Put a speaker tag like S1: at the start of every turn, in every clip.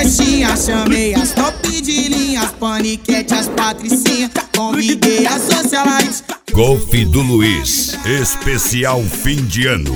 S1: festinha, chamei as top de linha, as paniquete, as patricinha, convidei as socialites.
S2: Golf do Luiz, especial fim de ano.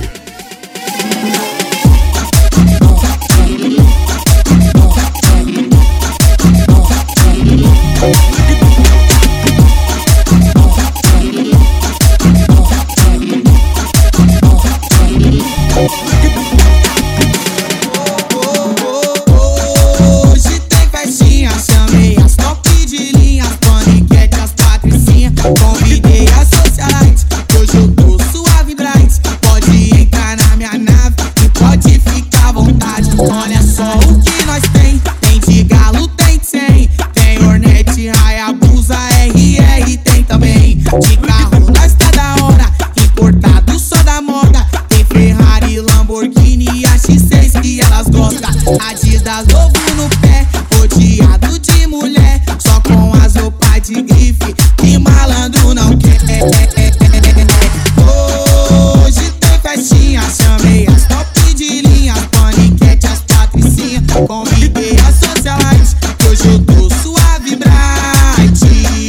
S1: Hoje tem festinha, chamei as top de linha, as paniquete, as patricinha, convidei as socialites. Hoje eu tô suave bright, pode entrar na minha nave e pode ficar à vontade. Olha só o que nós tem de galo, tem de 100, tem Hornet, Hayabusa, RR, tem também. De carro nós tá da hora, importado só da moda, tem Ferrari, Lamborghini e a X6 que elas gostam. Adidas novo no pé, rodeado de mulher, só com as roupas de grife que malandro não quer. Hoje tem festinha, chamei as top de linha, as paniquete, as patricinha, convidei as socialites. Hoje eu tô suave bright.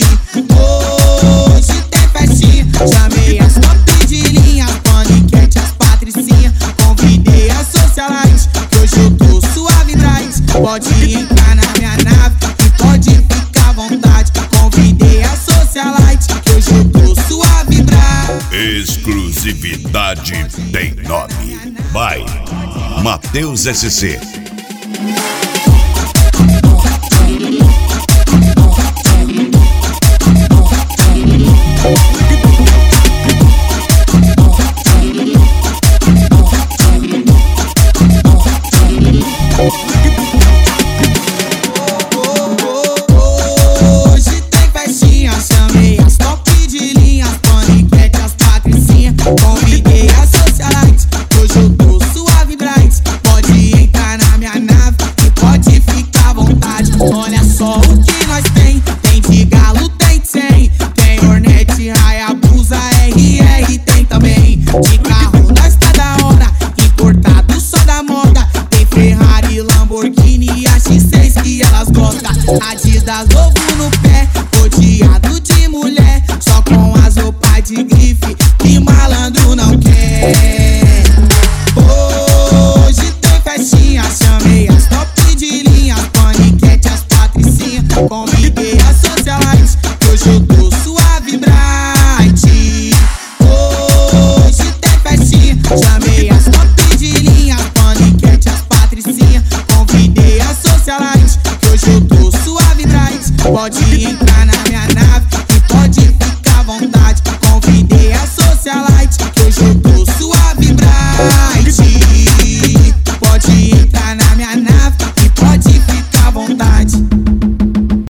S1: Hoje tem festinha, chamei as top de linha, as paniquete, as patricinha, convidei as socialites. Hoje eu tô suave bright, pode entrar na minha nave e pode ficar à vontade. Convidei as socialites, que hoje eu tô suave bright.
S2: Exclusividade tem nome. By Matheus SC.
S1: Hoje tem festinha, chamei as top de linha, as paniquete, as patricinha, convidei as socialites. Hoje eu tô suave bright, pode entrar na minha nave e pode ficar à vontade. Olha só o que nós tem de galo, tem de 100, tem Hornet, Hayabusa, RR, tem também. De carro nós tá da hora, importado só da moda, tem Ferrari, Lamborghini e a X6 que elas gostam. Adidas novo no pé, rodeado de mulher, só com as roupas de grife que malandro não quer. Hoje tem festinha, chamei as top de linha, as paniquete, as patricinha, convidei as socialites. Hoje eu tô suave bright. Hoje tem festinha, chamei as top de linha, as paniquete, as patricinha, convidei as socialites. Hoje eu tô suave bright, pode entrar na